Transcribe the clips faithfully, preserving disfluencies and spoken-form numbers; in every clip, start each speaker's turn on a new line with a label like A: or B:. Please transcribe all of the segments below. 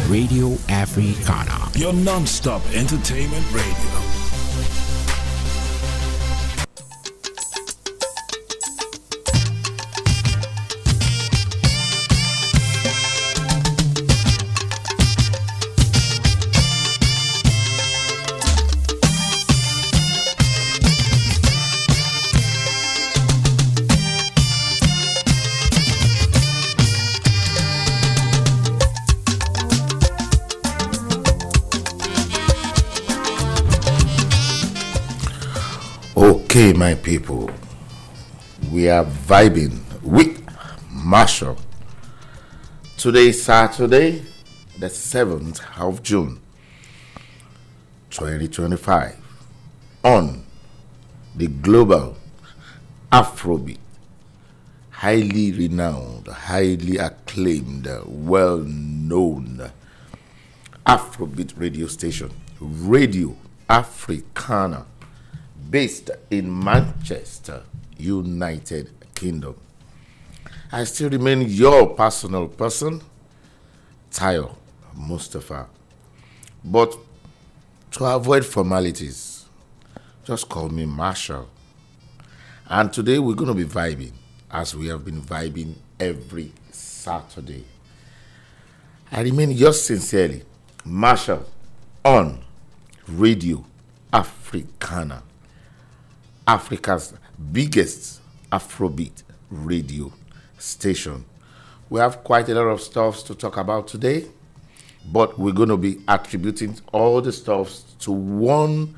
A: Radio Africana.
B: Your non-stop entertainment radio.
C: Okay, my people, we are vibing with Marshall. Today is Saturday, the seventh of June, twenty twenty-five, on the global Afrobeat, highly renowned, highly acclaimed, well-known Afrobeat radio station, Radio Africana, based in Manchester, United Kingdom. I still remain your personal person, Tayo Mustafa. But to avoid formalities, just call me Marshall. And today we're going to be vibing, as we have been vibing every Saturday. I remain yours sincerely, Marshall, on Radio Africana, Africa's biggest Afrobeat radio station. We have quite a lot of stuff to talk about today, but we're going to be attributing all the stuff to one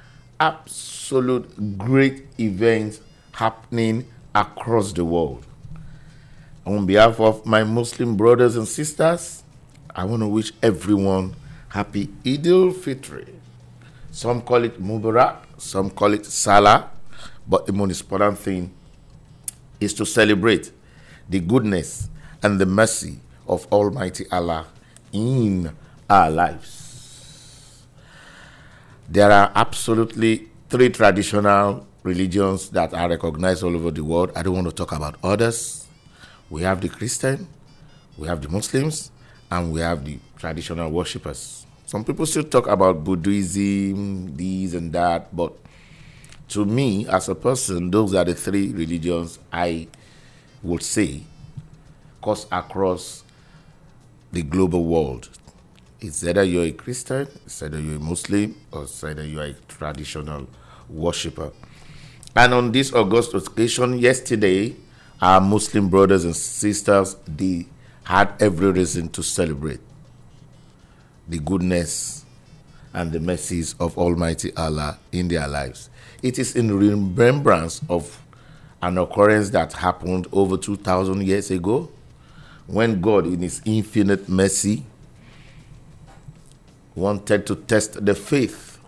C: absolute great event happening across the world. On behalf of my Muslim brothers and sisters, I want to wish everyone happy Eid al-Fitr. Some call it Mubarak, some call it Salah. But the most important thing is to celebrate the goodness and the mercy of Almighty Allah in our lives. There are absolutely three traditional religions that are recognized all over the world. I don't want to talk about others. We have the Christian, we have the Muslims, and we have the traditional worshippers. Some people still talk about Buddhism, this and that, but to me, as a person, those are the three religions I would say cuts across the global world. It's either you're a Christian, it's either you're a Muslim, or it's either you're a traditional worshipper. And on this August occasion, yesterday, our Muslim brothers and sisters, they had every reason to celebrate the goodness and the mercies of Almighty Allah in their lives. It is in remembrance of an occurrence that happened over two thousand years ago, when God, in His infinite mercy, wanted to test the faith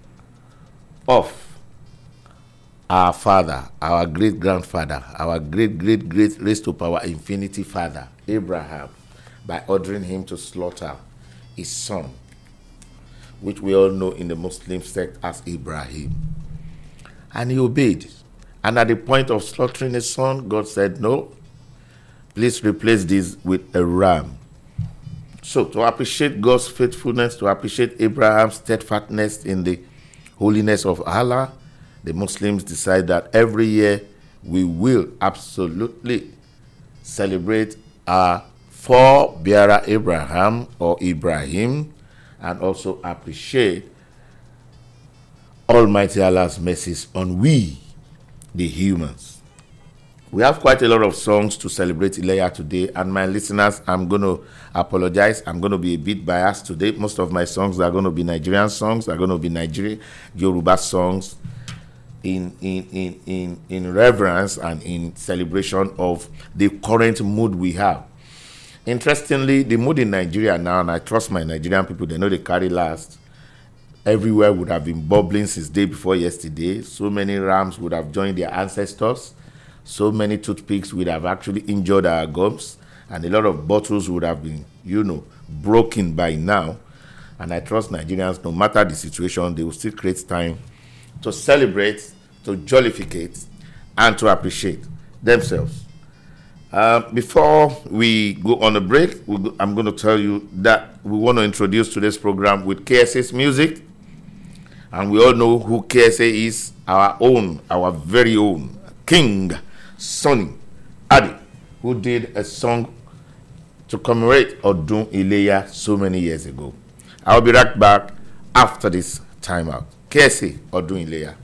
C: of our father, our great-grandfather, our great-great-great raised to power infinity father, Abraham, by ordering him to slaughter his son, which we all know in the Muslim sect as Ibrahim. And he obeyed. And at the point of slaughtering his son, God said, no, please replace this with a ram. So to appreciate God's faithfulness, to appreciate Abraham's steadfastness in the holiness of Allah, the Muslims decide that every year we will absolutely celebrate our forebearer Abraham or Ibrahim, and also appreciate Almighty Allah's mercies on we, the humans. We have quite a lot of songs to celebrate Ileya today, and my listeners, I'm going to apologize. I'm going to be a bit biased today. Most of my songs are going to be Nigerian songs, are going to be Nigerian Yoruba songs in, in, in, in, in reverence and in celebration of the current mood we have. Interestingly, the mood in Nigeria now, and I trust my Nigerian people, they know they carry last. Everywhere would have been bubbling since day before yesterday. So many rams would have joined their ancestors. So many toothpicks would have actually injured our gums. And a lot of bottles would have been, you know, broken by now. And I trust Nigerians, no matter the situation, they will still create time to celebrate, to jollificate, and to appreciate themselves. Uh, before we go on a break, we go, I'm going to tell you that we want to introduce today's program with K S A's music. And we all know who K S A is, our own, our very own, King Sunny Adé, who did a song to commemorate Odun Ileya so many years ago. I'll be right back after this timeout. K S A, Odun Ileya.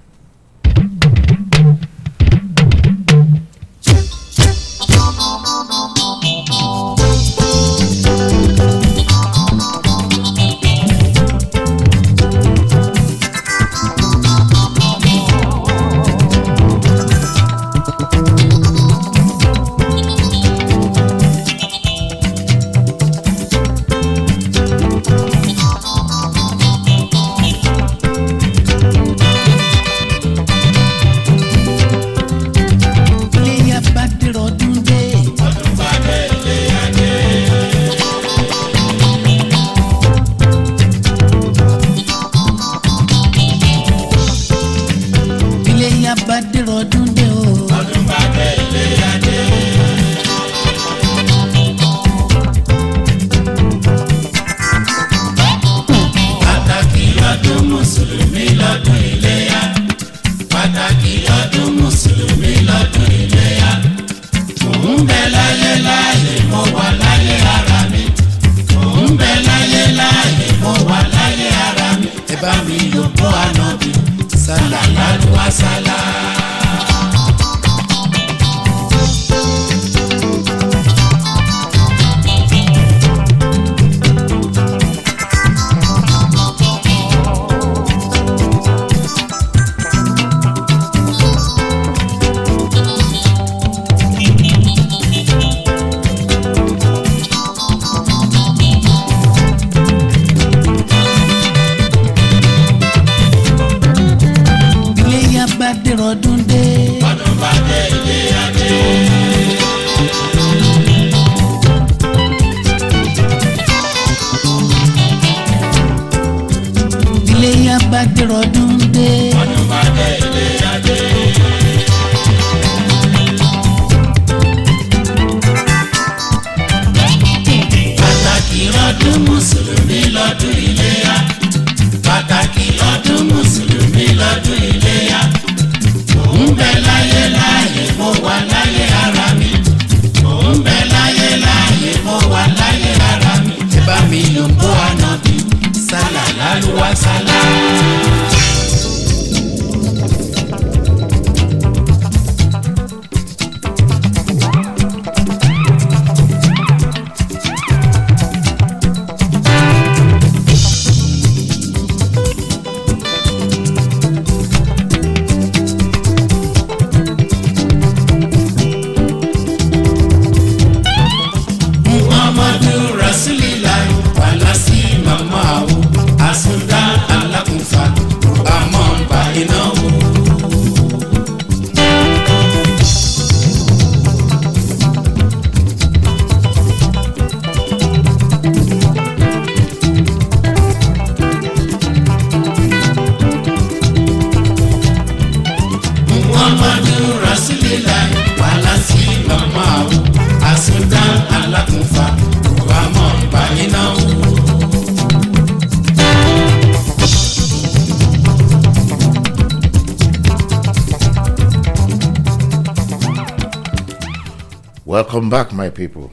C: Welcome back, my people.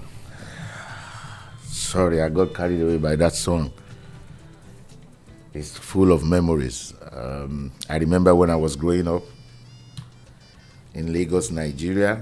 C: Sorry, I got carried away by that song. It's full of memories. Um, I remember when I was growing up in Lagos, Nigeria.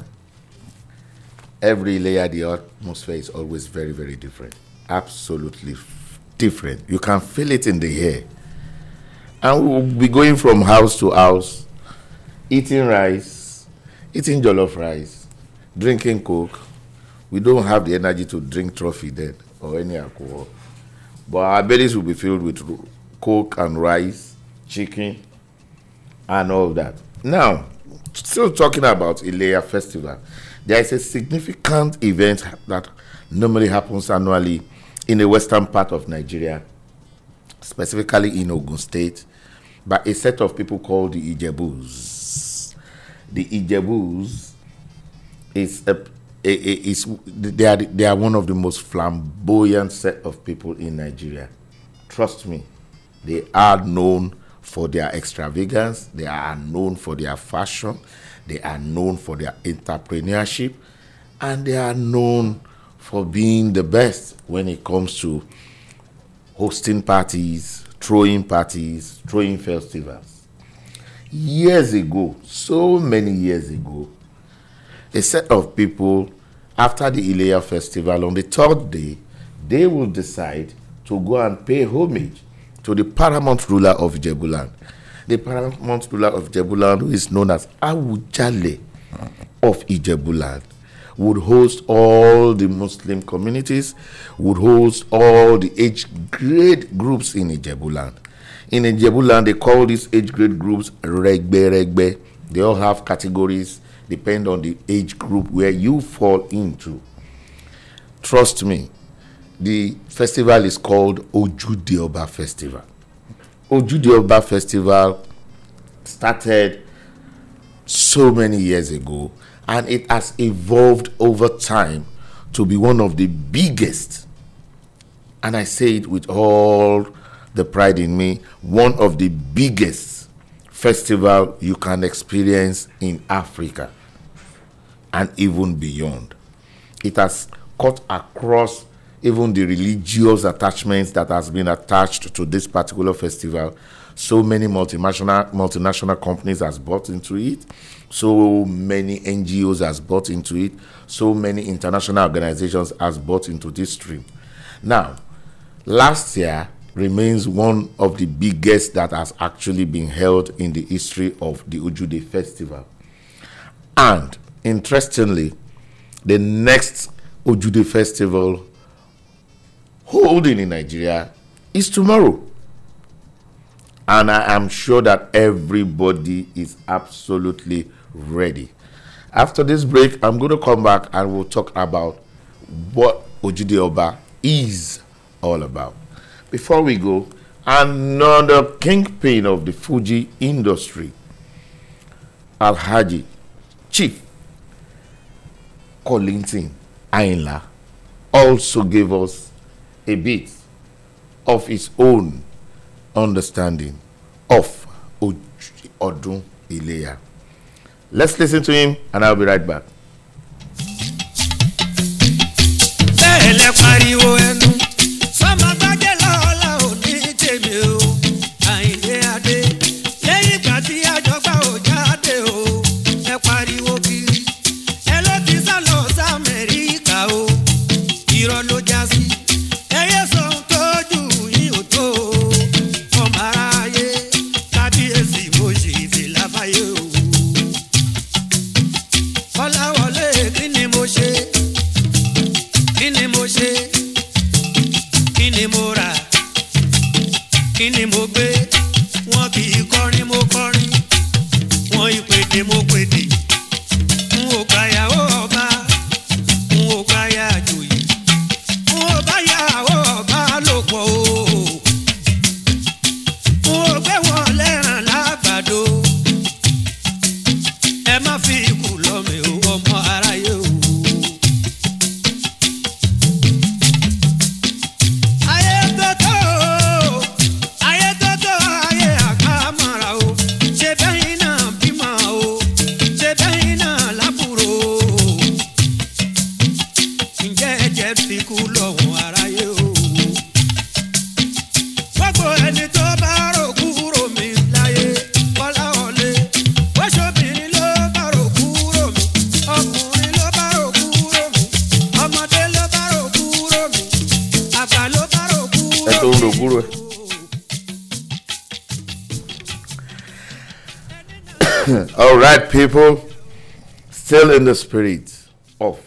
C: Every layer, the atmosphere is always very, very different. Absolutely f- different. You can feel it in the air. And we'll be going from house to house, eating rice, eating jollof rice, drinking Coke. We don't have the energy to drink trophy then or any alcohol. But our bellies will be filled with Coke and rice, chicken, and all that. Now, still talking about Ileya Festival, there is a significant event that normally happens annually in the western part of Nigeria, specifically in Ogun State, by a set of people called the Ijebus. The Ijebus is a is they are they are one of the most flamboyant set of people in Nigeria. Trust me, they are known for their extravagance. They are known for their fashion. They are known for their entrepreneurship, and they are known for being the best when it comes to hosting parties, throwing parties, throwing festivals. Years ago, so many years ago, a set of people, after the Ileya festival, on the third day, they will decide to go and pay homage to the paramount ruler of Ijebuland. The paramount ruler of Ijebuland, who is known as Awujale of Ijebuland, would host all the Muslim communities, would host all the age grade groups in Ijebuland. In Ijebuland, they call these age grade groups Regbe Regbe. They all have categories, depend on the age group where you fall into. Trust me, the festival is called Ojude Oba Festival. Ojude Oba Festival started so many years ago, and it has evolved over time to be one of the biggest, and I say it with all the pride in me, one of the biggest festival you can experience in Africa and even beyond. It has cut across even the religious attachments that has been attached to this particular festival. So many multinational multinational companies has bought into it. So many N G Os has bought into it. So many international organizations has bought into this stream. Now, last year remains one of the biggest that has actually been held in the history of the Ojude Festival. And interestingly, the next Ojude Festival holding in Nigeria is tomorrow. And I am sure that everybody is absolutely ready. After this break, I'm going to come back and we'll talk about what Ojude Oba is all about. Before we go, another kingpin of the Fuji industry, Alhaji Chief Kollington Ayinla, also gave us a bit of his own understanding of Odun Ileya. Let's listen to him and I'll be right back. All right, people, still in the spirit of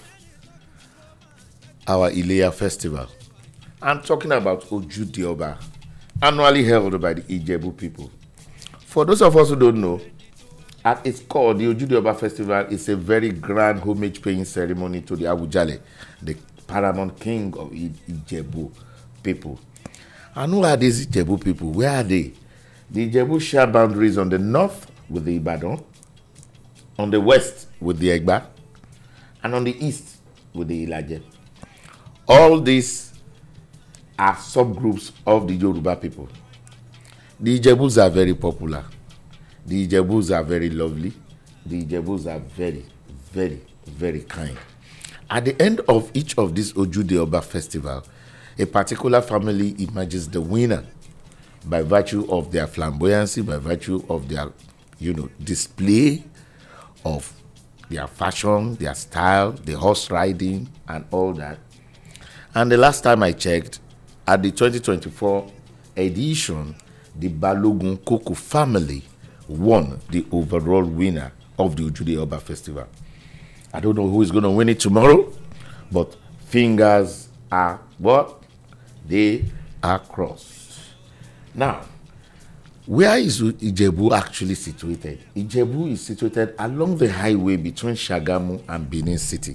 C: our Ileya festival. I'm talking about Ojude Oba, annually held by the Ijebu people. For those of us who don't know, at its core, the Ojude Oba festival is a very grand homage-paying ceremony to the Awujale, the paramount king of Ijebu people. And who are these Ijebu people? Where are they? The Ijebu share boundaries on the north with the Ibadan, on the west with the Egba, and on the east with the Ilaje. All these are subgroups of the Yoruba people. The Ijebus are very popular. The Ijebus are very lovely. The Ijebus are very, very, very kind. At the end of each of these Ojude Oba festival, a particular family emerges the winner by virtue of their flamboyancy, by virtue of their, you know, display of their fashion, their style, the horse riding, and all that. And the last time I checked, at the twenty twenty-four edition, the Balogun Koko family won the overall winner of the Ojude Oba Festival. I don't know who is going to win it tomorrow, but fingers are what? They are crossed. Now, where is Ijebu actually situated? Ijebu is situated along the highway between Shagamu and Benin City.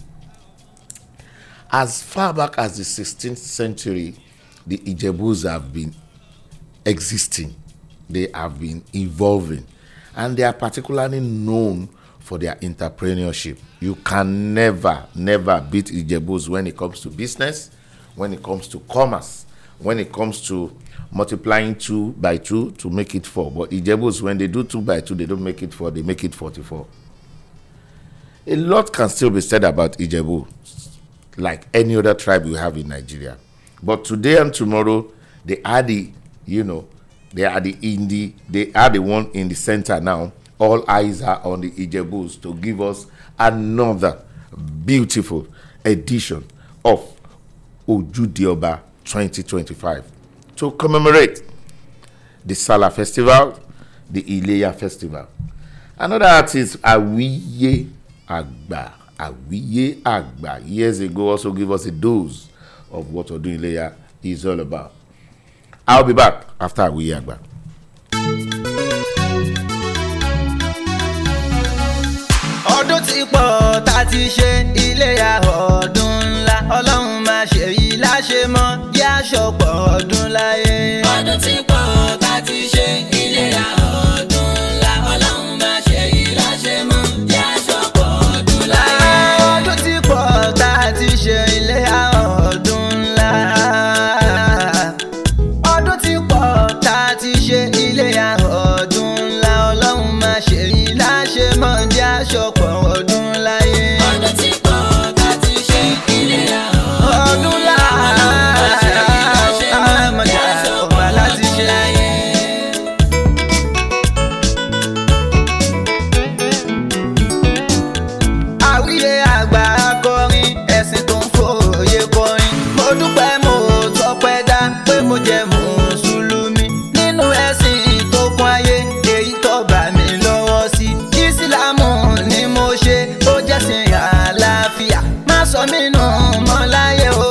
C: As far back as the sixteenth century, the Ijebus have been existing. They have been evolving. And they are particularly known for their entrepreneurship. You can never, never beat Ijebus when it comes to business, when it comes to commerce, when it comes to multiplying two by two to make it four. But Ijebus, when they do two by two, they don't make it four, they make it forty-four. A lot can still be said about Ijebu, like any other tribe we have in Nigeria. But today and tomorrow, they are the, you know, they are the in the, they are the one in the center now. All eyes are on the Ijebus to give us another beautiful edition of Ojude Oba twenty twenty-five to commemorate the Salah Festival, the Ileya Festival. Another artist, Awiye Agba, Awiye Agba, years ago also gave us a dose of what Odun Ileya is all about. I'll be back after Awiye Agba.
D: Ọdún tí pọ̀ tá ti ṣe Iléyá ọdún ńlá Ọlọ́run máa ṣe yìí láṣẹ mọ́ yá ṣọ̀pọ̀ ọdún láyé. Ọdún tí pọ̀ tá ti ṣe Iléyá ọdún ńlá Ọlọ́run máa ṣe yìí láṣẹ mọ́ yá ṣọ̀pọ̀ ọdún láyé. Ọdún tí pọ̀ tá ti ṣe Iléyá ọdún ńlá. Ọdún tí pọ̀ tá ti ṣe Iléyá ọdún ńlá Ọlọ́run máa ṣe yìí láṣẹ mọ́ yá ṣọ̀pọ̀ ọdún láyé. Ọdún tí pọ̀ tá ti ṣe Iléyá ọdún ńlá Ọlọ́run máa ṣe yìí láṣẹ mọ́ yá ṣọ̀pọ̀ ọdún láyé. Àwíyé àgbà akọrin ẹ̀sìn tó ń fòye kọrin. Mo dúpẹ́ mo tọpẹ́ dá pé mo jẹ́ mùsùlùmí nínú ẹ̀sìn tó kún ayé èyí tó bá mi lọ́wọ́ sí. Ìsìlámù ni mo ṣe ó jẹ́ sìn àlàáfíà. Má sọ mí nù mọ́ láyé o.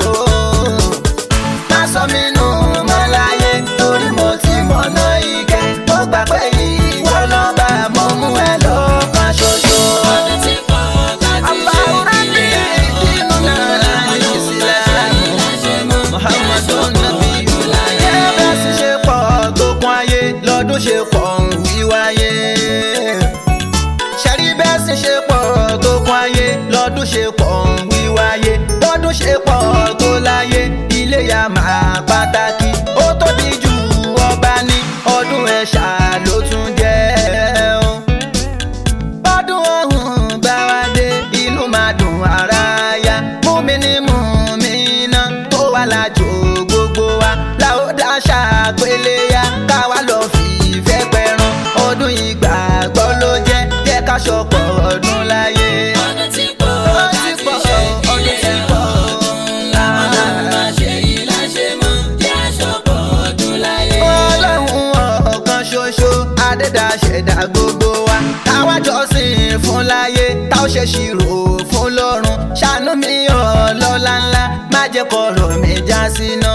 D: Má sọ mí nù mọ́ láyé torí mo ti mọ̀nà ìkẹ́. Mo gbà pé ìwọ lọ́ba mo mú ẹ lọ́kàn ṣoṣo. Ọdún tí pọ̀ tá ti ṣe Iléyá ọdún ńlá Ìsìlámù Muhammadu Nabiyullah. Bẹ́ẹ̀ sì ṣe pọ̀ tó kún ayé lọ́dún ṣe pọ̀ ń wíwáyé. Ṣẹ̀rí bẹ́ẹ̀ sì ṣe pọ̀ tó kún ayé lọ́dún ṣe pọ̀ ń wíwáyé. Lọ́dún ṣe pọ̀ tó láyé Iléyá máa pàtàkì. Ó tóbi jù ọba ní ọdún ẹ̀ṣà ló tún jẹ́ o. Bọ́dún ọ̀hún bá wá dé inú máa dùn ara yá. Múmini múmina tó wà lájò gbogbo wa láòdà ṣàpèléyà káwa lọ fi ìfẹ́ pẹ̀ràn. Ọdún ìgbàgbọ́ ló jẹ́ jẹ́ ká ṣọ̀pọ̀ ọdún láyé. Ọdún tí pọ̀ tá ti ṣe Iléyá ọdún ńlá Ọlọ́run máa ṣe yìí láṣẹ mọ́ yá ṣọ̀pọ̀ ọdún láyé. Ọlọ́run ọ̀kan ṣoṣo adẹ́dá ṣẹ̀dá gbogbo wa táwa jọ́sìn fún láyé tá ó ṣe ṣírò fún lọ́run. Ṣàánú mi ọlọ́lá ńlá má jẹ́ kọ̀rọ̀ mi já síná.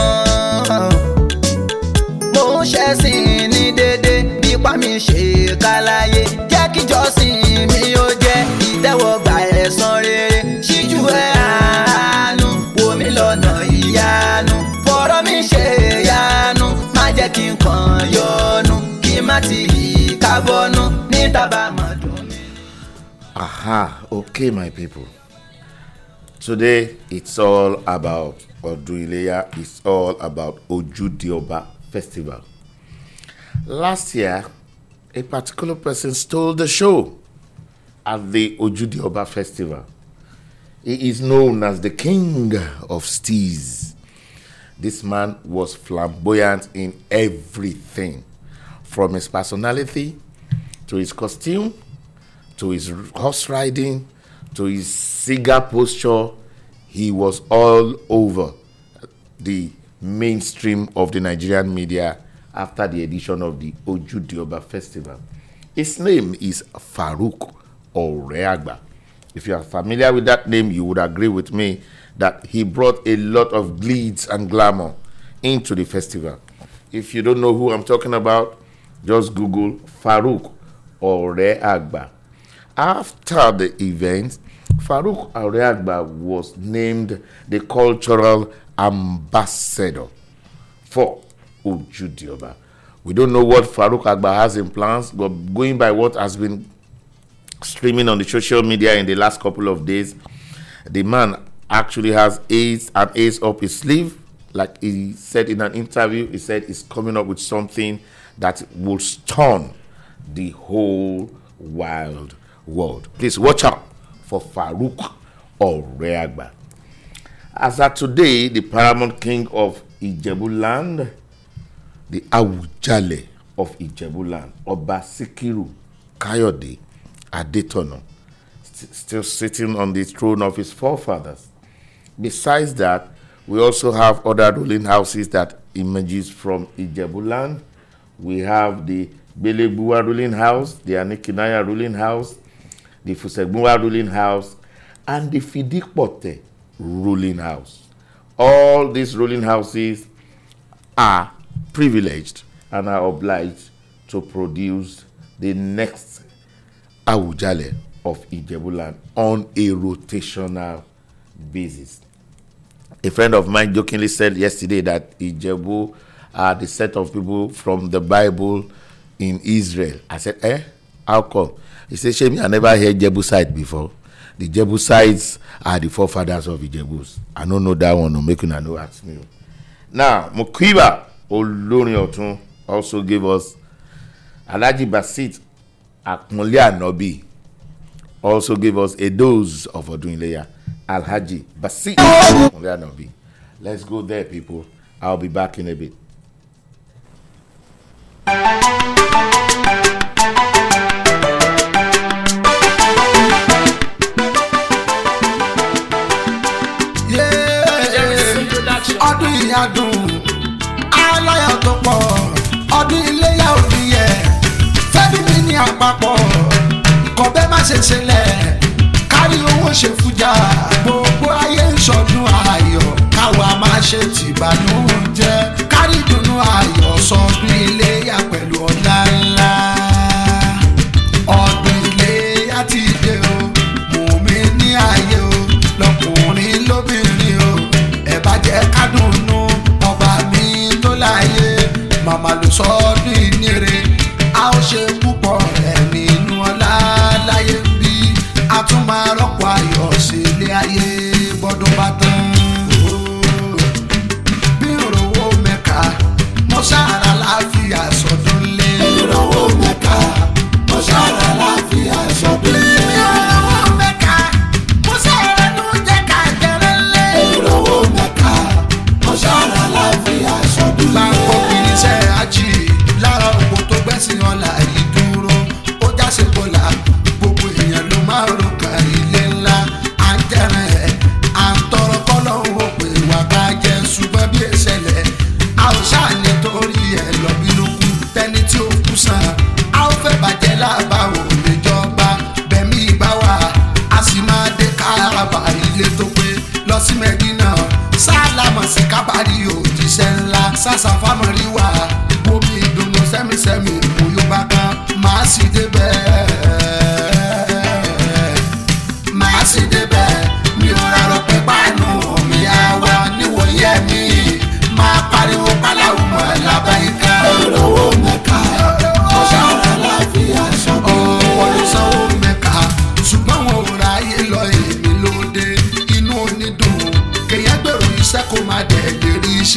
D: Mo ń ṣẹ̀sìn ní dédé bí ipá mi ṣe káláyé. Jẹ́ kí jọ́sìn mi ó jẹ́ ìtẹ́wọ́gbà ẹ̀san rere. Ṣíjú ẹ̀ àánú wò mí lọ́nà ìyanu. Fọ̀rọ̀ mi ṣe ìyanu má jẹ́ kí n kàn yọnu kí n má ti kábọ́nú níta bá mọ̀ dùn mí.
C: Aha, okay, my people. Today, it's all about Odun Ileya. It's all about Ojúde Ọba Festival. Last year, a particular person stole the show at the Ojúde Ọba Festival. He is known as the king of steez. This man was flamboyant in everything, from his personality to his costume, to his horse riding, to his cigar posture. He was all over the mainstream of the Nigerian media after the edition of the Ojúde Ọba Festival. His name is Farouk Oreagba. If you are familiar with that name, you would agree with me that he brought a lot of glitz and glamour into the festival. If you don't know who I'm talking about, just Google Farouk Oreagba. After the event, Farouk Oreagba was named the cultural ambassador for Ojúde Ọba. We don't know what Farouk Agba has in plans, but going by what has been streaming on the social media in the last couple of days, the man actually has ace and ace up his sleeve. Like he said in an interview, he said he's coming up with something that will stun the whole wild world. Please watch out for Farouk Oreagba. As at today, the paramount king of Ijebu land, the Awujale of Ijebu land, Oba Sikiru Kayode Adetono, st- still sitting on the throne of his forefathers. Besides that, we also have other ruling houses that emerges from Ijebu land. We have the Belebuwa ruling house, the Anikinaya ruling house, the Fusegbuwa ruling house, and the Fidikpote ruling house. All these ruling houses are privileged and are obliged to produce the next Awujale of Ijebu land on a rotational basis. A friend of mine jokingly said yesterday that Ijebu are the set of people from the Bible in Israel. I said, eh? How come? He said, shame, I never heard Jebusite before. The Jebusites are the forefathers of Ijebus. I don't know that one, no make you know ask me. Now, Mukiba Olórin Ọ̀tún also gave us Alhaji Basit Akmole Anobi, also gave us a dose of Odun Ileya. Alhaji Basit Akmole Anobi. Let's go there, people. I'll be back in a bit.
E: Ọdún ìyàdùn aláyọ̀ tó pọ̀ ọdún iléyà òdìyẹ fẹ́bí mi ní àpapọ̀ kọ̀bẹ́ má ṣe ṣẹlẹ̀ kárí owó ṣe fújà gbogbo ayé ń ṣọdún ayọ̀ káwa má ṣe tìbànújẹ́ kárí dùnú ayọ̀ sọdún iléyà pẹ̀lú ọlá ńlá ọdún iléyà ti dé o mùmí ní ayé o lọkùnrin lóbìnrin o ẹ bá jẹ́ kádùnnú ọba mi tó láyé màmá ló sọ ọdún ìnire a ó ṣe púpọ̀ rẹ̀ nínú ọlá láyé bí a tún máa rọ́pò ayọ̀ sí ilé ayé bọ́dún bá tán. bí ìrọ̀wọ́ mẹ́ka mo sára láàfíà sọdún lé. bí ìrọ̀wọ́ mẹ́ka mo sára láàfíà sọdún lé. bí ìrọ̀wọ́ mẹ́ka mo sára ló jẹ́ ká jẹrẹ lé. bí ìrọ̀wọ́ mẹ́ka mo sára láàfíà sọdún lé. láǹkó kìíní sẹ́ àjì lára òkú tó gbẹ́sìn ọ̀la yìí dúró ó jáse bọ́lá gbogbo èèyàn ló máa ro kan ilé ńlá à ń tẹ̀rẹ̀ ẹ̀ à ń tọrọ kọ́lọ́hún ó pè wá ká jẹ ṣùgbọ́n bí ìṣẹ̀lẹ̀ a ò ṣáà nítorí ẹ̀ lọ bínú kú tẹ́ni tí ó kú sàn a ó fẹ́ bàjẹ́ lábá ò lè jọba bẹ̀mí ìbá wa a sì máa dé káàbà ilé tó pé lọ sí Mẹ́dínà sálámà sí kábàárì òjíṣẹ́ ńlá sàṣàfàmọ́rí wa bomi ìdùnnú sẹ́mísẹ́mí òyò bá kan máa sì débẹ̀ máa sì débẹ̀ mi ò rárọ̀ pé báyìí mi á wá níwòye mi máa pariwo pálawù mọ́ lábáyíká. olówó mẹ́ka ọ̀ṣàrà láfíà sọ́dọ̀. olùsanwó mẹ́ka ṣùgbọ́n wọn ò ráyè lọ èmi lóde inú òní.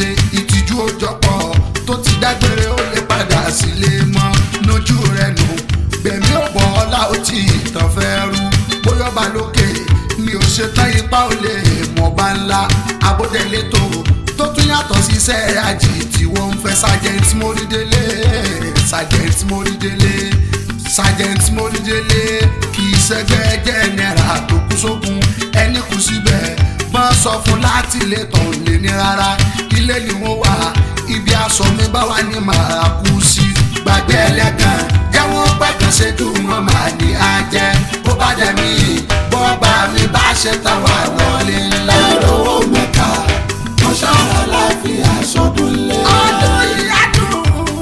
E: sílé ìtìjú òjọpọ̀ tó ti dágbére ó lè padà sílé mọ́ lójú rẹ̀ nù gbẹ̀mí ọ̀pọ̀ ọlá ó ti tàn fẹ́ rú bóyá ọba lókè mi ò ṣe tán ipá ò lè mọ̀ bá ńlá abódélé tó tó tún yàtọ̀ sí iṣẹ́ àjì tí wọ́n ń fẹ́ sergeant Mórídélé sergeant Mórídélé sergeant Mórídélé kì í ṣẹgbẹ́ general tó kú sógun ẹni kù síbẹ̀ bọ́n sọ fún láti lè tàn lé ní rárá ilé ni wọ́n wà ibi aṣọ mi bá wà ní màá kú sí gbàgbé ẹlẹ́gàn jẹ́wọ́n pẹ̀kàn ṣẹ́jú wọn máa ní ajẹ́ bó bá dẹ̀ mí bọ́ọ̀bà mi bá ṣe táwa wọlé ńlá lọ́wọ́ mẹ́ka mọ́ṣáláà láàfin aṣọ́dún lé. ọdún ìyá dùn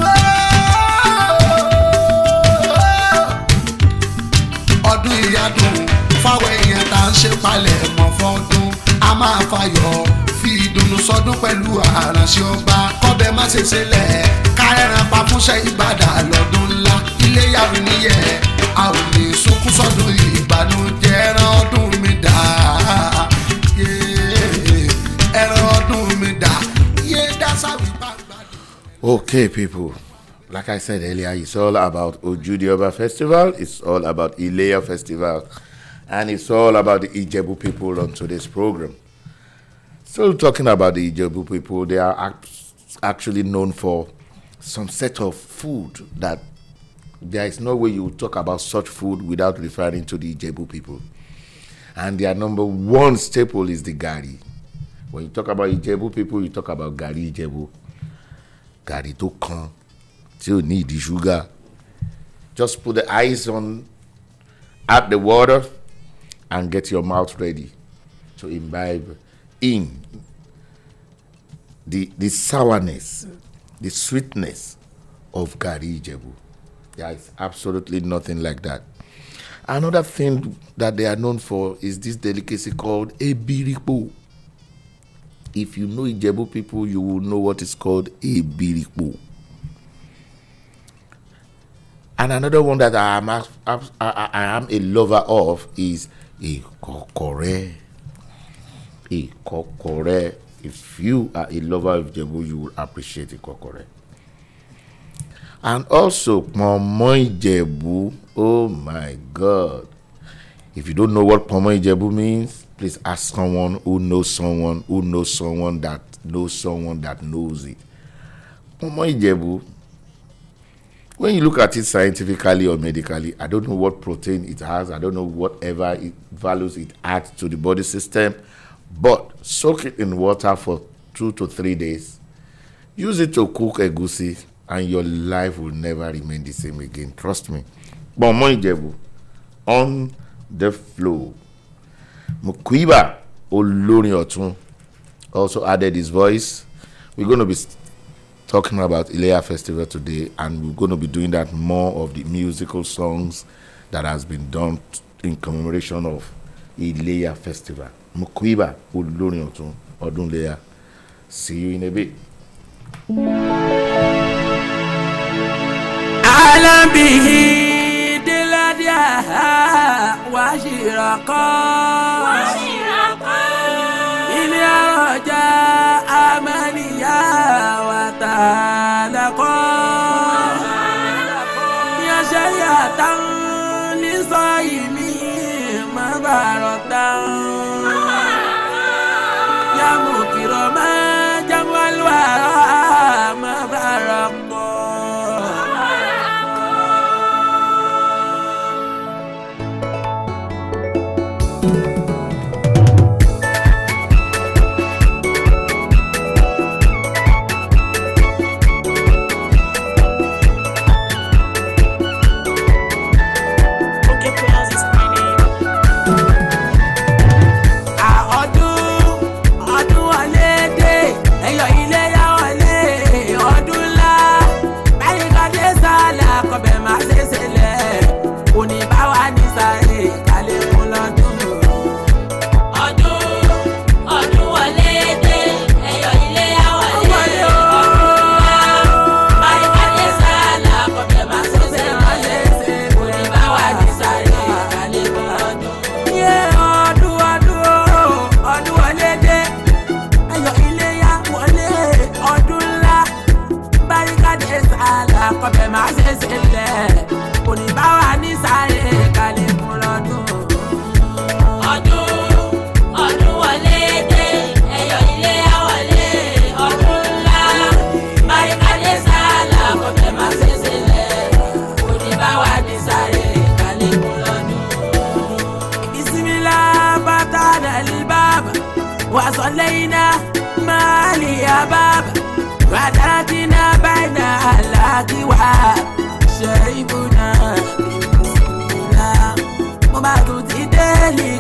E: ọdún ìyá dùn fáwọn èèyàn tá à ń ṣe palẹ̀ mọ́ fọ́dún a máa fayọ̀ fi ìdùnnú sọdún pẹ̀lú àránṣẹ́ ọba kọ́bẹ̀ má ṣe ṣẹlẹ̀ kárẹ́ràn pa fúnṣẹ́ ìbàdàn lọ́dún ńlá ilé yàrá níyẹ̀ a ò ní sunkún sọdún ìbànújẹ́ ẹran ọdún mi dà ẹran ọdún mi dà yé dásáwì gbàgbà.
C: Okay, people. Like I said earlier, it's all about Ojudi Oba Festival. It's all about Ileya Festival. And it's all about the Ijebu people on today's program. Still talking about the Ijebu people, they are act- actually known for some set of food that there is no way you would talk about such food without referring to the Ijebu people. And their number one staple is the gari. When you talk about Ijebu people, you talk about gari Ijebu. Gari to kan, till need the sugar. Just put the ice on, add the water, and get your mouth ready to imbibe in the, the sourness, the sweetness of gari Ijebu. There is absolutely nothing like that. Another thing that they are known for is this delicacy called ebiripo. If you know Ijebu people, you will know what is called ebiripo. And another one that I am, I, I, I am a lover of is a kokore. A kokore. If you are a lover of Ijebu, you will appreciate a kokore. And also, Pomo Ijebu. Oh my God. If you don't know what Pomo Ijebu means, please ask someone who knows someone who knows someone that knows someone that knows it. Pomo Ijebu, when you look at it scientifically or medically, I don't know what protein it has. I don't know whatever it values it adds to the body system. But soak it in water for two to three days. Use it to cook egusi, and your life will never remain the same again. Trust me. Pomo Ijebu, on the floor. Mukiba Olorin Otun also added his voice. We're going to be talking about Ileya Festival today, and we're going to be doing that more of the musical songs that has been done in commemoration of Ileya Festival. Mukiba Olorin Otun Odun Ileya. See you in a bit.
F: Alambihi diladia washiraka washiraka ili aroja amaniya watalako ya shayatan lisaimi mabaratan ya mukirama jamwalwara mabarako.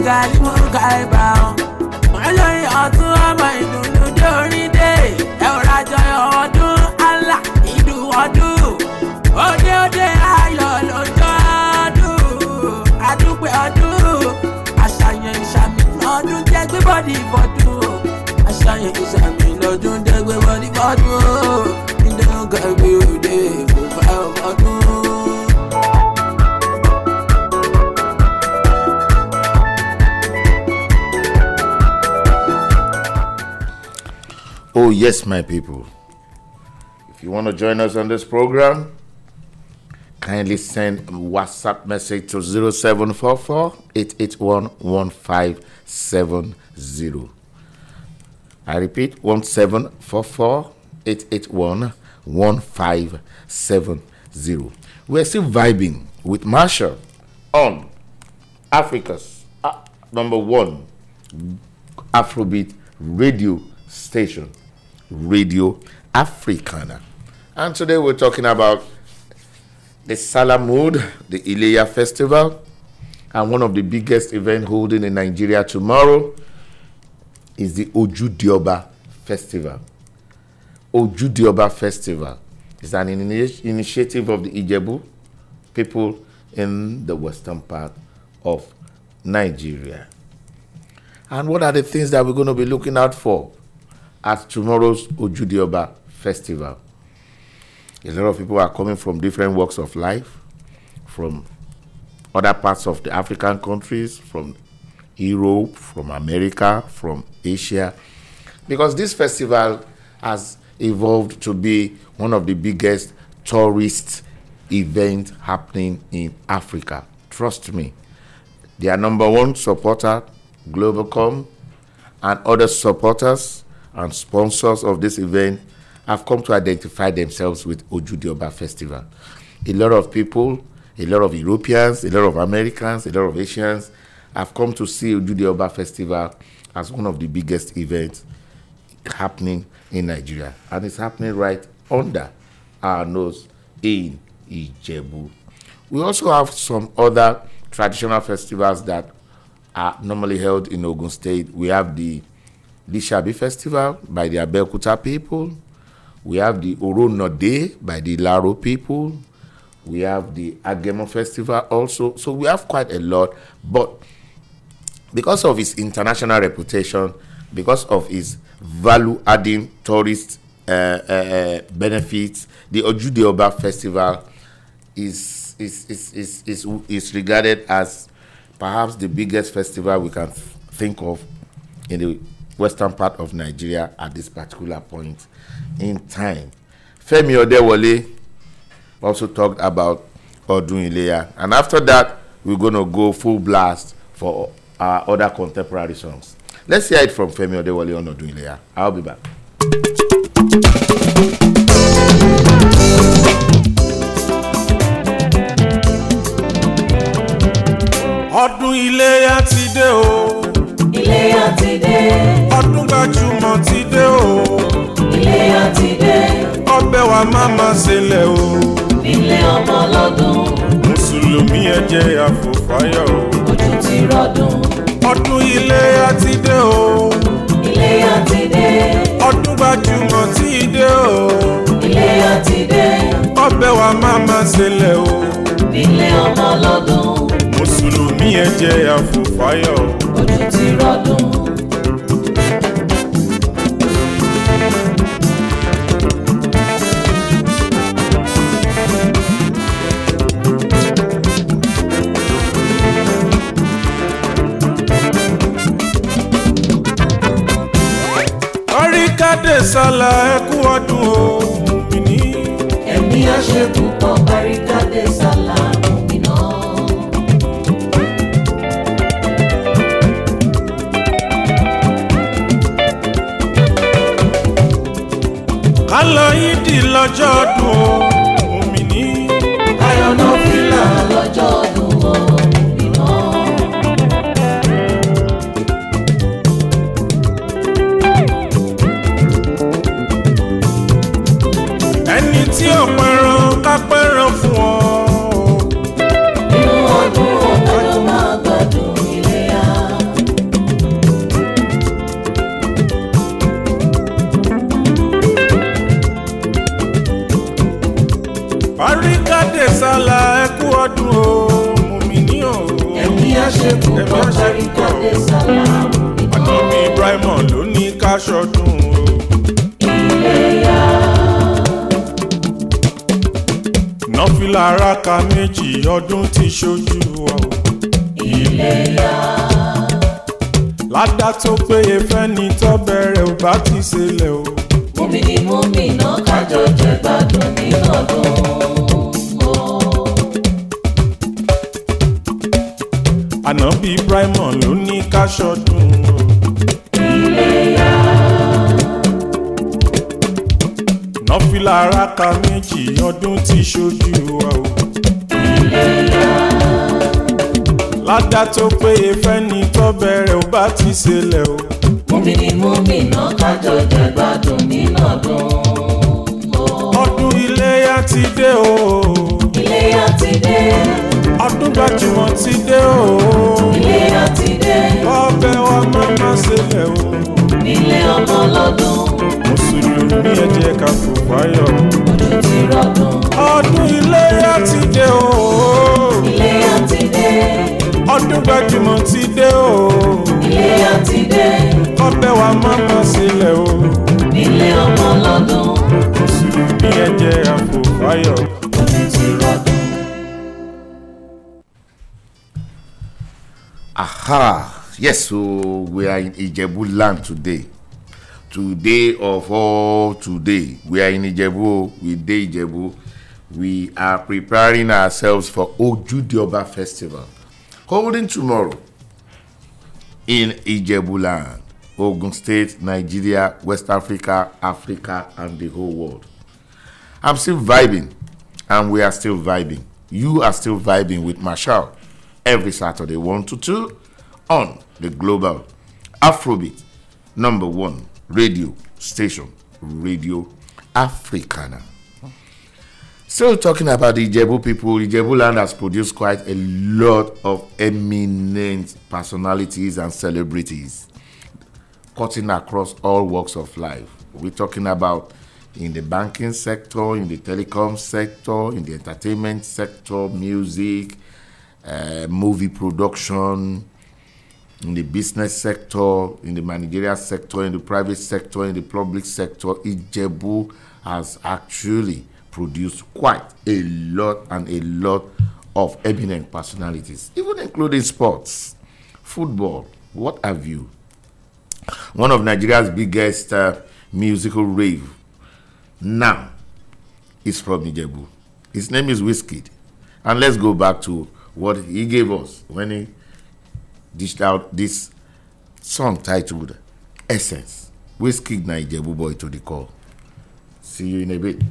F: gàrí mú ká ibà wọn. Olórí ọ̀tún ọmọ ìdùnnú dé orí dé. Ẹ ò rájọ ọdún Allah ìdù ọdún. Òde òde ayọ̀ lọ́jọ́ ọdún. Àdúpẹ́ ọdún. Àṣàyàn ìṣàmì ọdún jẹ́ gbé bọ́dì ìfọdún. Àṣàyàn ìṣàmì lọ́dún jẹ́ gbé bọ́dì ìfọdún. Ìdánwò kẹ́gbẹ́ òde ìfòfà ọdún.
C: Oh, yes, my people. If you want to join us on this program, kindly send a WhatsApp message to zero seven four four, eight eight one, one five seven zero. I repeat, one seven four four, eight eight one, one five seven zero. We're still vibing with Marshall on Africa's uh, number one Afrobeat radio station, Radio Africana. And today we're talking about the Salamud, the Ileya Festival, and one of the biggest events holding in Nigeria tomorrow is the Ojudioba Festival. Ojudioba Festival is an ini- initiative of the Ijebu people in the western part of Nigeria. And what are the things that we're going to be looking out for at tomorrow's Ojudioba Festival? A lot of people are coming from different walks of life, from other parts of the African countries, from Europe, from America, from Asia, because this festival has evolved to be one of the biggest tourist events happening in Africa. Trust me, their number one supporter, Globalcom, and other supporters and sponsors of this event have come to identify themselves with Ojudioba Festival. A lot of people, a lot of Europeans, a lot of Americans, a lot of Asians have come to see Ojudioba Festival as one of the biggest events happening in Nigeria. And it's happening right under our nose in Ijebu. We also have some other traditional festivals that are normally held in Ogun State. We have the Lishabi Festival by the Abeokuta people. We have the Oronode by the Laro people. We have the Agemo Festival also. So we have quite a lot. But because of its international reputation, because of its value-adding tourist uh, uh, benefits, the Ojudioba Festival is is, is, is, is, is regarded as perhaps the biggest festival we can think of in the western part of Nigeria at this particular point in time. Femi Odewole also talked about Odun Ileya, and after that we're going to go full blast for our other contemporary songs. Let's hear it from Femi Odewole on Odun Ileya. I'll be back.
G: Ọdún Iléyá ti dé o.
H: Iléyá ti dé.
G: Ọdún gbajúmọ̀ ti dé o.
H: Iléyá ti dé.
G: Ọbẹ̀ wa máa ma ṣẹlẹ̀ o.
H: Ilé ọmọ lọ́dún.
G: Mùsùlùmí ẹ jẹ́ àfòfáyọ̀ o.
H: Ojú ti rọ́dún.
G: Ọdún Iléyá ti dé o.
H: Iléyá ti dé.
G: Ọdún gbajúmọ̀ ti dé o.
H: Iléyá ti dé.
G: Ọbẹ̀ wa máa ma ṣẹlẹ̀ o.
H: Ilé ọmọ lọ́dún.
G: Mùsùlùmí ẹ jẹ́ àfòfáyọ̀ o.
H: Ojú ti rọ́dún.
G: Oríkádé sálà ẹ kú ọdún o.
H: Ẹ̀mí á ṣe púpọ̀ Oríkádé sálà mùmínà.
G: Kálọ̀ yídì lọ́jọ́ ọdún o, òmìnì.
H: Ayọ̀nà fìlà lọ́jọ́ ọdún o, mùmínà.
G: Ẹni tí ò pẹran ká pẹran fún ọ.
H: Inú ọdún ọ̀gá ló máa gbádùn Iléyá.
G: Barikade sálà ẹ kú ọdún o, mùmíní o.
H: Ẹ̀mí àṣepọ̀ barikade sálà mùmíní o.
G: Ànábì Ibrahim ló ní ká ṣọdún o.
H: Iléyá.
G: Nọ́fìlà araka méjì ọdún ti ṣojú wa o.
H: Iléyá.
G: Ládá tó péye fẹ́ni tó bẹ̀rẹ̀ ò bá ti ṣẹlẹ̀ o.
H: Mùmíní mùmínà kájọ jẹ gbádùn nínú ọdún o.
G: Ànábì Ibrahim ló ní ká ṣọdún o.
H: Iléyá.
G: Nọ́fìlà araka méjì ọdún ti ṣojú wa o.
H: Iléyá.
G: Ládá tó péye fẹ́ni tó bẹ̀rẹ̀ ò bá ti ṣẹlẹ̀ o.
H: Mùmíní mùmínà kájọ jẹ gbádùn nínú ọdún o.
G: Ọdún iléyá ti dé o.
H: Iléyá ti dé.
G: Ọdún gbajúmọ̀ ti dé o.
H: Iléyá ti dé.
G: Ọbẹ̀ wa máa má ṣẹlẹ̀ o.
H: Nílé ọmọ lọ́dún.
G: Mùsùlùmí ẹ jẹ́ ká fò fáyọ̀.
H: Ọdún ti rọdún.
G: Ọdún iléyá ti dé o.
H: Iléyá ti dé.
G: Ọdún gbajúmọ̀ ti dé o.
H: Iléyá ti dé.
G: Ọbẹ̀ wa máa má ṣẹlẹ̀ o.
H: Nílé ọmọ lọ́dún.
G: Mùsùlùmí ẹ jẹ́ ká fò fáyọ̀.
H: Ọdún ti rọdún.
C: Aha, yes, so we are in Ijebu land today. Today of all today, we are in Ijebu, we dey Ijebu. We are preparing ourselves for Ojudioba Festival, holding tomorrow in Ijebu land, Ogun State, Nigeria, West Africa, Africa, and the whole world. I'm still vibing, and we are still vibing. You are still vibing with Marshall every Saturday, one to two, on the global Afrobeat number one radio station, Radio Africana. Still talking about the Ijebu people, Ijebu land has produced quite a lot of eminent personalities and celebrities, cutting across all walks of life. We're talking about in the banking sector, in the telecom sector, in the entertainment sector, music, uh, movie production, in the business sector, in the managerial sector, in the private sector, in the public sector. Ijebu has actually produced quite a lot and a lot of eminent personalities, even including sports, football, what have you. One of Nigeria's biggest uh, musical rave now is from Ijebu. His name is Wizkid. And let's go back to what he gave us when he dished out this song titled Essence. Wizkid na Ijebu boy to the call. See you in a bit.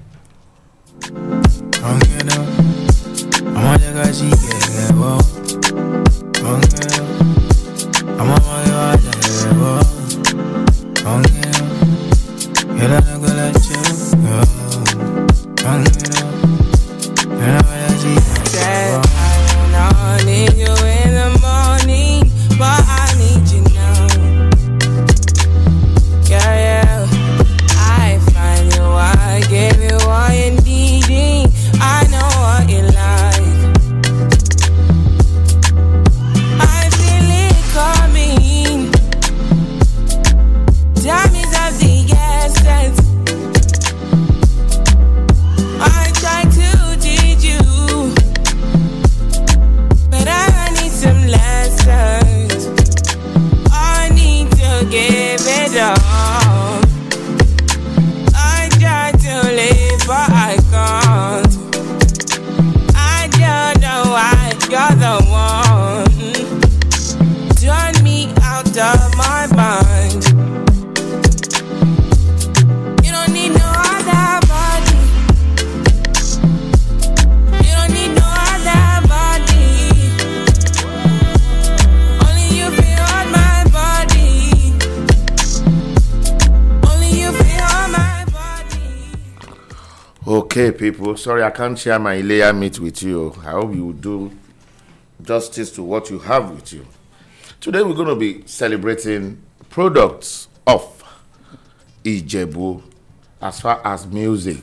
C: Okay, people, sorry I can't share my Ileya meat with you. I hope you will do justice to what you have with you. Today we're going to be celebrating products of Ijebu as far as music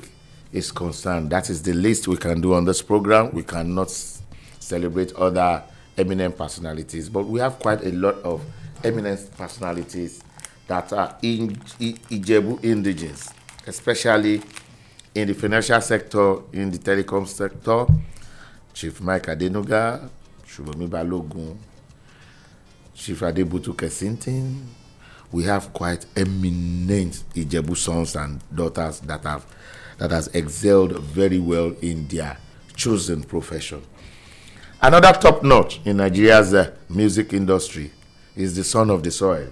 C: is concerned. That is the least we can do on this program. We cannot s- celebrate other eminent personalities, but we have quite a lot of eminent personalities that are in I- Ijebu indigenes, especially in the financial sector, in the telecom sector. Chief Mike Adenuga, Shubomi Balogun, Chief Adebutu Kesintin. We have quite eminent Ijebu sons and daughters that have that has excelled very well in their chosen profession. Another top notch in Nigeria's uh, music industry is the son of the soil,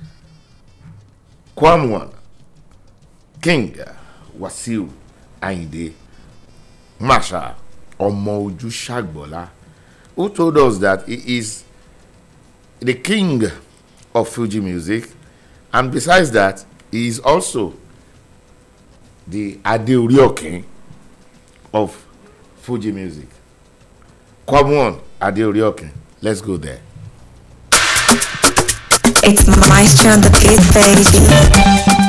C: Kwamwan, King Wasiu Ayinde Masha Omoju Shagbola, who told us that he is the king of Fuji music, and besides that, he is also the Adeoriokin of Fuji music. Kwamwan Adeoriokin. Let's go there.
I: It's Maestro on the beat, baby.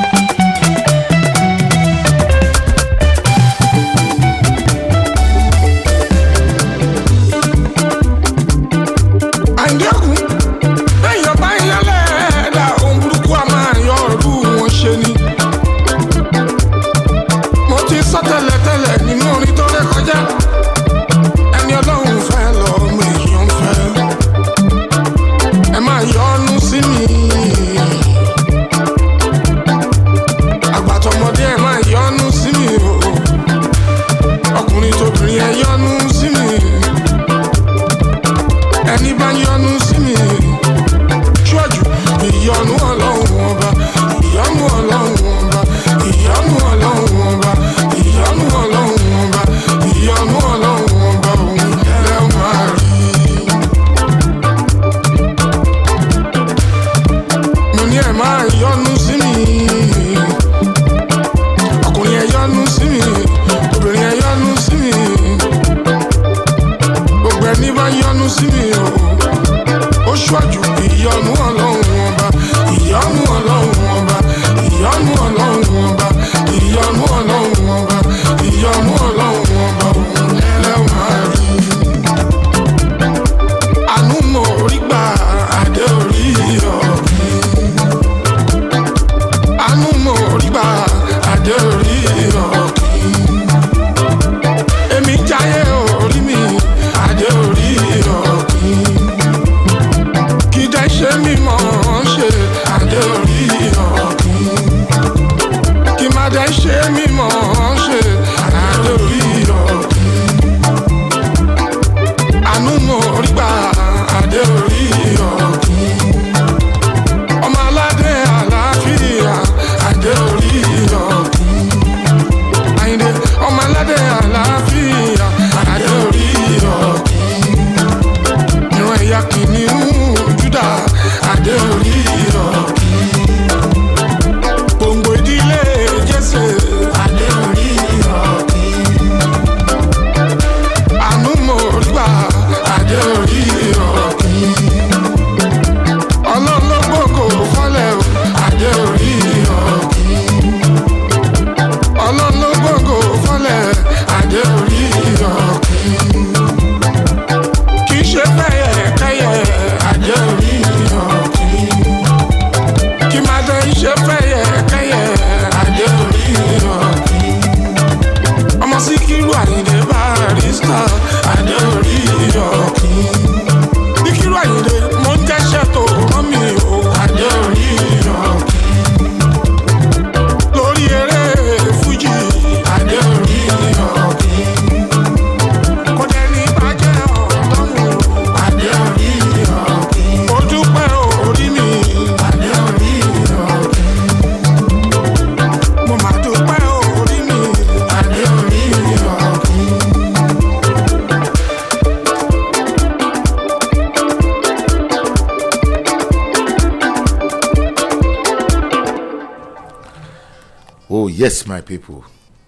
C: Yes, my people.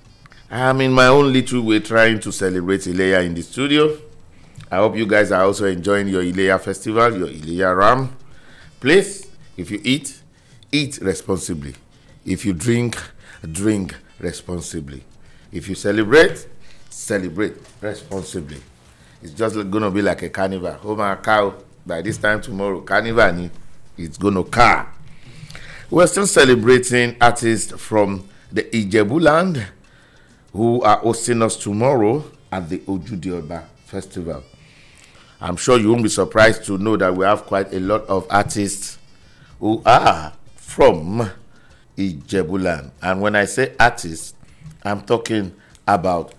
C: I am in my own little way trying to celebrate Ileya in the studio. I hope you guys are also enjoying your Ileya festival, your Ileya Ram. Please, if you eat, eat responsibly. If you drink, drink responsibly. If you celebrate, celebrate responsibly. It's just going to be like a carnival. Oh my cow, by this time tomorrow, carnival, it's going to car. We're still celebrating artists from the Ijebu land who are hosting us tomorrow at the Ojudioba Festival. I'm sure you won't be surprised to know that we have quite a lot of artists who are from Ijebu land. And when I say artists, I'm talking about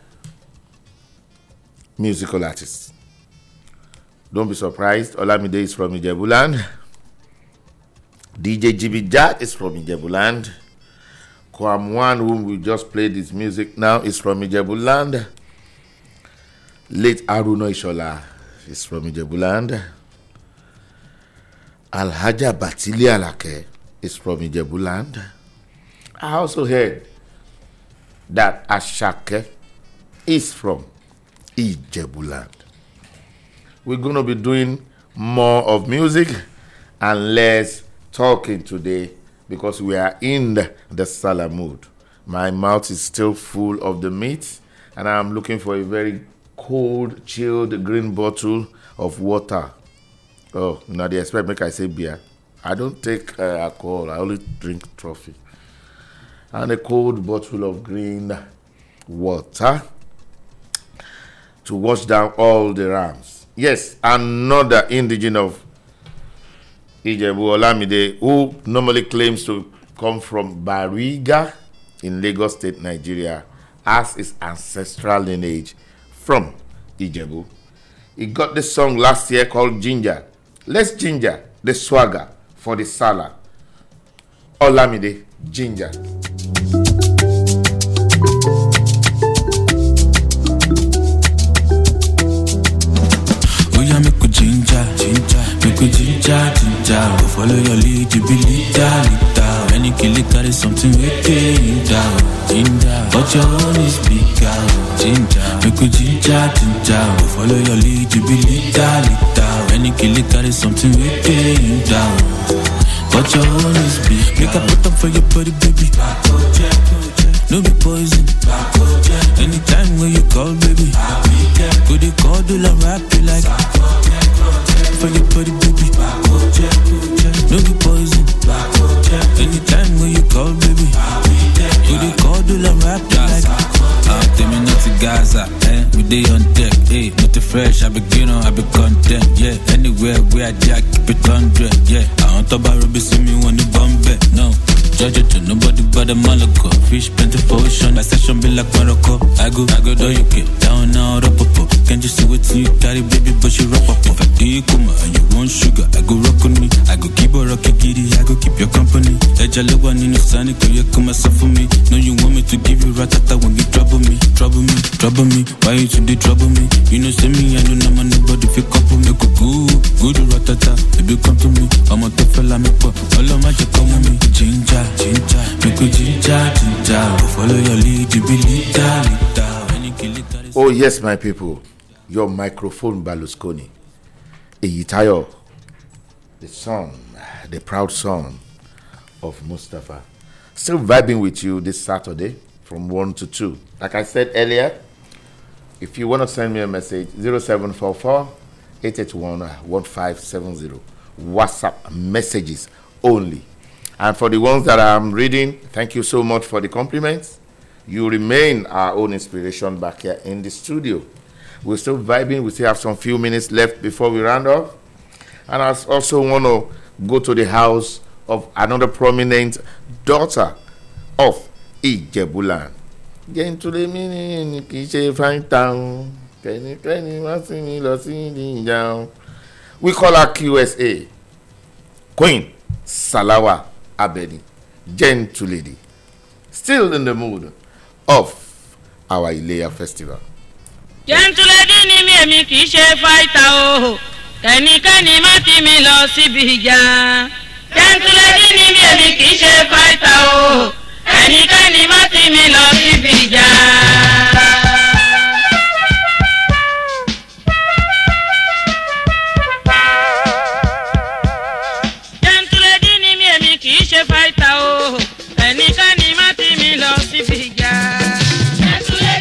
C: musical artists. Don't be surprised, Olamide is from Ijebu land. D J G B Jack is from Ijebu land. Kwamwan, whom we just played his music now, is from Ijebu land. Late Aruno Ishola is from Ijebu land. Alhaja Batili Alake is from Ijebu land. I also heard that Ashake is from Ijebu land. We're going to be doing more of music and less talking today because we are in the, the Salah mood. My mouth is still full of the meat and I'm looking for a very cold, chilled green bottle of water. Oh, now they expect me to say beer. I don't take uh, alcohol. I only drink trophy. And a cold bottle of green water to wash down all the rams. Yes, another indigene of Ijebu, Olamide, who normally claims to come from Bariga in Lagos State, Nigeria, has his ancestral lineage from Ijebu. He got this song last year called Ginger. Let's ginger the swagger for the Salah. Olamide, Ginger.
J: Oya make we ginger, ginger, make we ginger, ginger. Go follow your lead, you be leader, leader. When you kill it, carry something with you down, ginger. But your own is bigger, ginger. Make we ginger, ginger. Go follow your lead, you be leader, leader. When you kill it, carry something with you down. But your own is big. Make a put up for your body, baby. No be poison. Anytime when you call, baby. Go they call, do la rap you like. For your body, baby. No be poison. Anytime when you call, baby. Go they call, do la rap you like. Ah, tell me not to Gaza, eh? We day on deck, eh? Not the fresh, I be green on, I be content, yeah. Anywhere where I jack, keep it hundred, yeah. I want to buy Ruby, see me when the bomb back, no. Judge it to nobody but the Malaco. Fish plenty for ocean, my session be like Morocco. I go, I go, do you get down now, up, up, up. Can't you see what you carry, baby, but you rock up. If I do you come and you want sugar, I go rock on me. I go keep a rocky kitty, I go keep your company. That jolly one in the sunny, go you come myself for me. No, you want me to give you ratata when you trouble me, trouble me, trouble me. Why you today trouble me? You know, see me, I don't know my nobody if you couple me. Go good, good ratata, baby, come to me. I'm a tough fella, me put all of my jack come with me. Ginger. Ginger, make we ginger, ginger. Follow your lead, you be leader, leader.
C: Oh yes, my people, your microphone Berlusconi, Eyitayo, the son, the proud son of Mustafa, still vibing with you this Saturday from one to two. Like I said earlier, if you want to send me a message, zero seven four four, eight eight one, one five seven zero, WhatsApp messages only. And for the ones that I'm reading, thank you so much for the compliments. You remain our own inspiration back here in the studio. We're still vibing. We still have some few minutes left before we round off. And I also want to go to the house of another prominent daughter of Ijebu land. Get into the meaning, fine town. We call her Q S A, Queen Salawa Abedi, gentle lady, still in the mood of our Ileya festival.
K: Gentle lady ni mi èmi kì í ṣe fighter o, ẹnikẹ́ni má tì mí lọ síbi ìjà. Gentle lady ni mi èmi kì í ṣe fighter o, ẹnikẹ́ni má tì mí lọ síbi ìjà. Fighter oh, ẹnikẹ́ni má tì mí lọ síbi ìjà.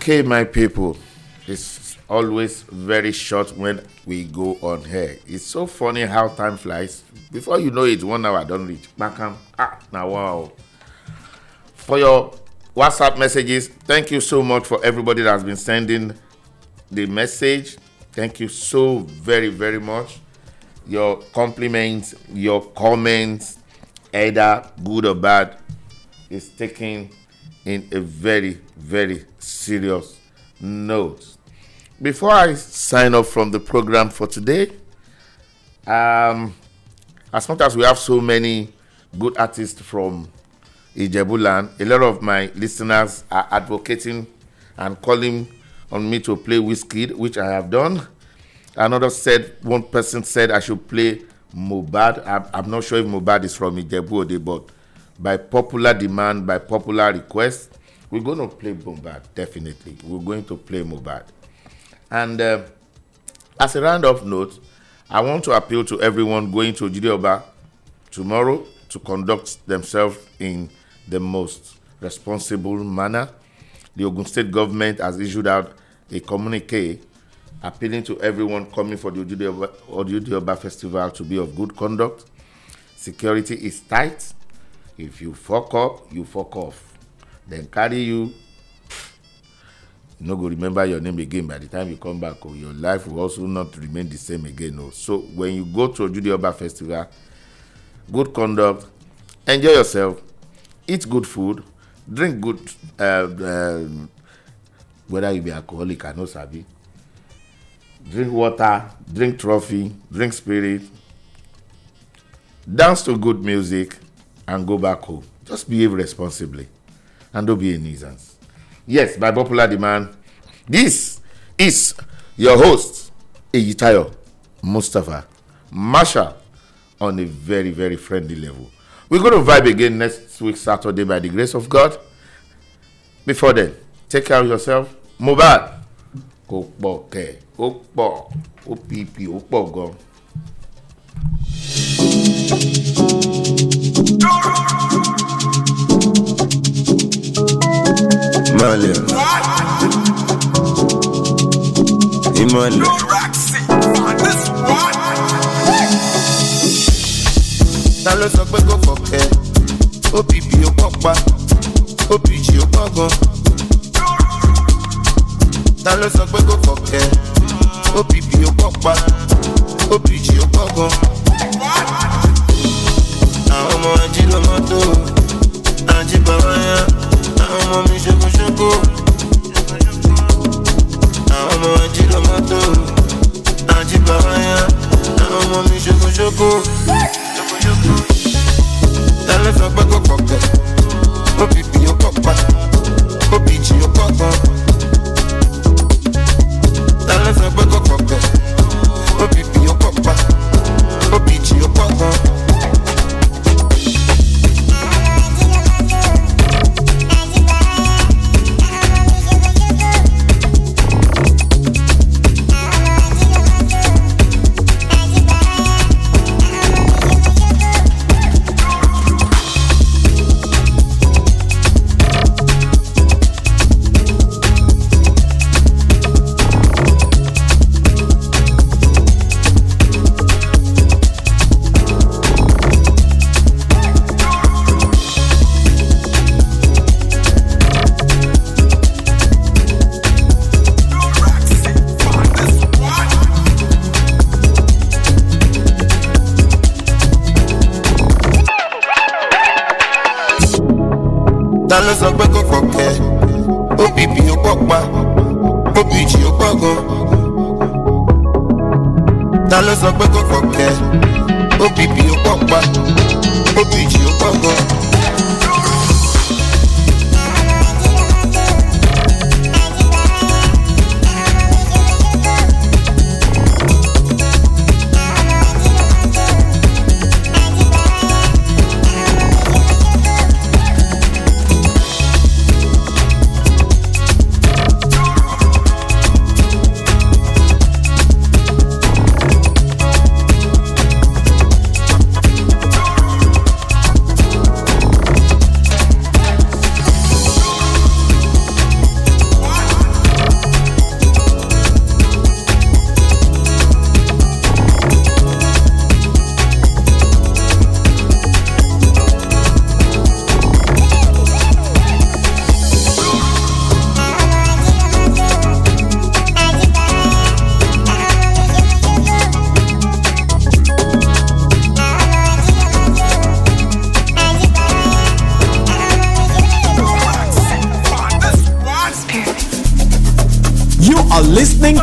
C: Okay, my people, it's always very short when we go on here. It's so funny how time flies. Before you know it, one hour don't reach. Bakam, ah, now wow. For your WhatsApp messages, thank you so much for everybody that has been sending the message. Thank you so very, very much. Your compliments, your comments, either good or bad, is taken in a very, very serious note. Before I sign off from the program for today, um, as much as we have so many good artists from Ijebuland, a lot of my listeners are advocating and calling on me to play Wizkid, which I have done. Another said, one person said I should play Mohbad. I'm, I'm not sure if Mohbad is from Ijebu, but by popular demand, by popular request, we're going to play Mohbad, definitely. We're going to play Mohbad. And uh, as a round-off note, I want to appeal to everyone going to Ojide Oba tomorrow to conduct themselves in the most responsible manner. The Ogun State government has issued out a communique appealing to everyone coming for the Ojide Oba, Ojide Oba festival to be of good conduct. Security is tight. If you fuck up, you fuck off. Then carry you. You no go remember your name again by the time you come back. Or your life will also not remain the same again. No. So when you go to Ojide Oba festival, good conduct, enjoy yourself, eat good food, drink good, uh, uh, whether you be alcoholic or no sabi, drink water, drink trophy, drink spirit, dance to good music, and go back home. Just behave responsibly and don't be a nuisance. Yes, by popular demand, this is your host, Eyitayo Mustafa Marshall, on a very, very friendly level. We're going to vibe again next week, Saturday, by the grace of God. Before then, take care of yourself. Mohbad. Okpo ke, okpo, opipi, okpo go.
L: Malia. Imani. Ta ló sọ pé kò fọ̀kẹ́, ó bìbì ó pọ̀ pa, ó bìjì ó pọ̀ gan. Ta ló sọ pé kò fọ̀kẹ́, ó bìbì ó pọ̀ pa, ó bìjì ó pọ̀ gan. Àwọn ọmọ ají ló mọ́tò, ají bàbá yá, àwọn ọmọ mi ṣokoṣoko. Àwọn ọmọ ají ló mọ́tò, ají bàbá yá, àwọn ọmọ mi ṣokoṣoko. Ta ló sọ pé kò fọ̀kẹ́, ó bìbì ó pọ̀ pa, ó bìjì ó pọ̀ gan. Ta ló sọ pé kò fọ̀kẹ́, ó bìbì ó pọ̀ pa, ó bìjì ó pọ̀ gan. Ta ló sọ pé kò fọ̀kẹ́, ó bìbì ó pọ̀ pa, ó bìjì ó pọ̀ gan. Ta ló sọ pé kò fọ̀kẹ́, ó bìbì ó pọ̀ pa, ó bìjì ó pọ̀ gan.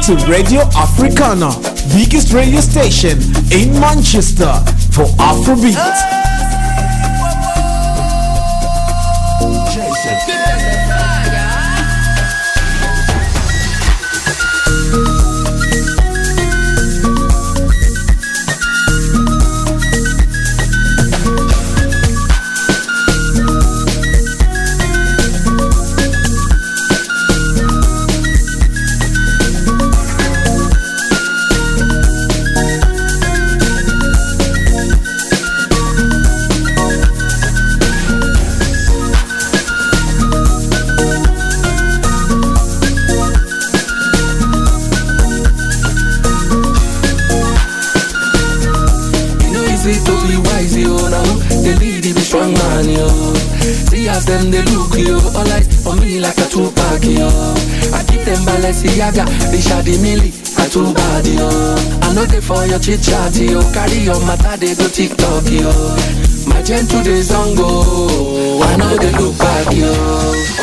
A: to Radio Africana, biggest radio station in Manchester for Afrobeat.
M: Them they look you all eyes for me like a Tupac yo. I keep them Balenciaga, they shady milli, I too bad yo. I know they for your chit chat yo, carry your matter they go TikTok yo. My gentle days on go, I know they look back yo.